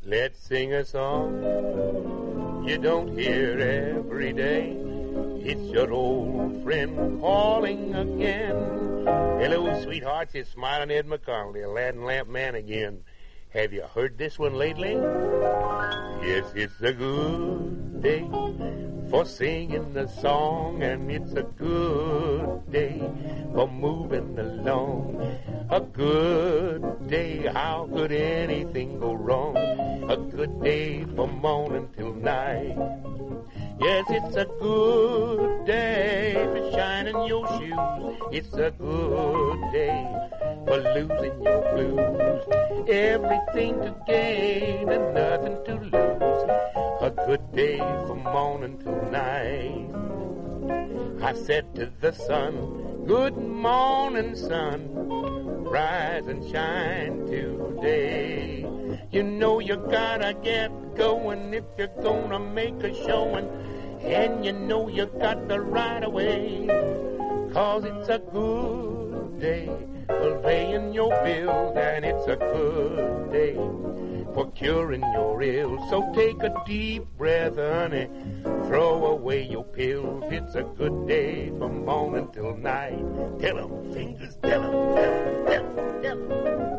Let's sing a song you don't hear every day. It's your old friend calling again. Hello, sweethearts, it's Smiling Ed McConnell, the Aladdin Lamp Man again. Have you heard this one lately? Yes, it's a good day for singing the song, and it's a good day for moving along. A good day, how could anything go wrong? A good day from morning till night. Yes, it's a good day for shining your shoes. It's a good day for losing your blues. Everything to gain and nothing to lose. A good day from morning till night. I said to the sun, good morning, sun. Rise and shine today. You know you gotta get going if you're gonna make a showing. And you know you got the right away. 'Cause it's a good day for paying your bills, and it's a good day for curing your ills. So take a deep breath, honey, throw away your pills. It's a good day from morning till night. Tell 'em, fingers, tell 'em, tell 'em, tell 'em, tell 'em.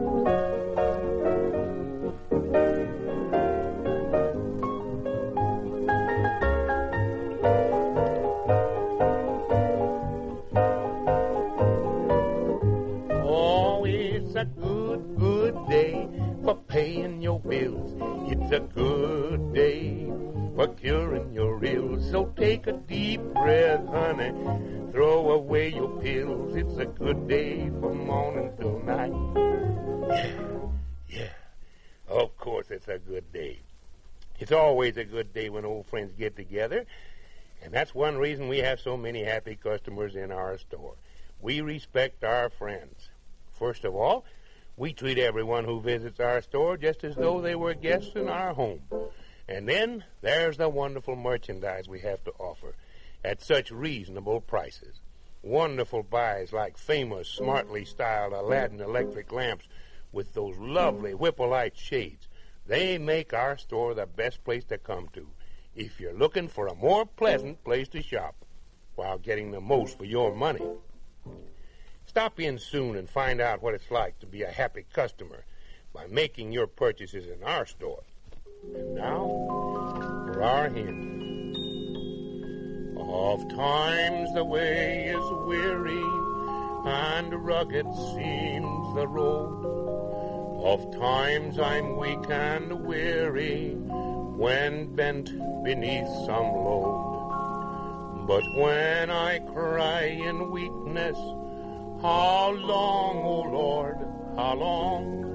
Good day for paying your bills. It's a good day for curing your ills. So take a deep breath, honey, throw away your pills. It's a good day from morning till night. Yeah, of course it's a good day. It's always a good day when old friends get together, and that's one reason we have so many happy customers in our store. We respect our friends. First of all, we treat everyone who visits our store just as though they were guests in our home. And then there's the wonderful merchandise we have to offer at such reasonable prices. Wonderful buys like famous, smartly styled Aladdin electric lamps with those lovely Whipple-Light shades. They make our store the best place to come to if you're looking for a more pleasant place to shop while getting the most for your money. Stop in soon and find out what it's like to be a happy customer by making your purchases in our store. And now, for our hymn. Oft times the way is weary and rugged seems the road. Oft times I'm weak and weary when bent beneath some load. But when I cry in weakness, how long, O Lord, how long?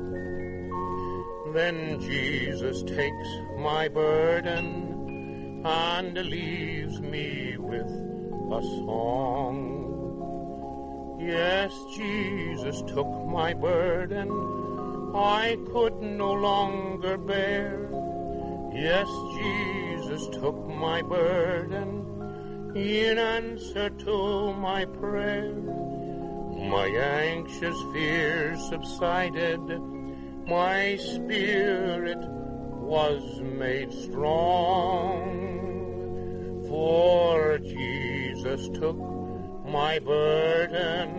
Then Jesus takes my burden and leaves me with a song. Yes, Jesus took my burden I could no longer bear. Yes, Jesus took my burden in answer to my prayer. My anxious fears subsided, my spirit was made strong. For Jesus took my burden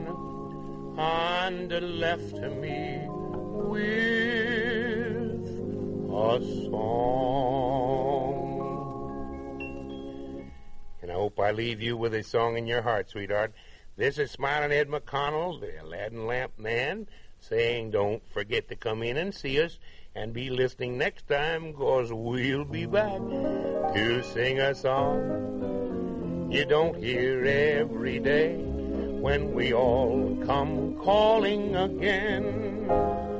and left me with a song. And I hope I leave you with a song in your heart, sweetheart. This is Smiling Ed McConnell, the Aladdin Lamp Man, saying don't forget to come in and see us and be listening next time, 'cause we'll be back to sing a song you don't hear every day when we all come calling again.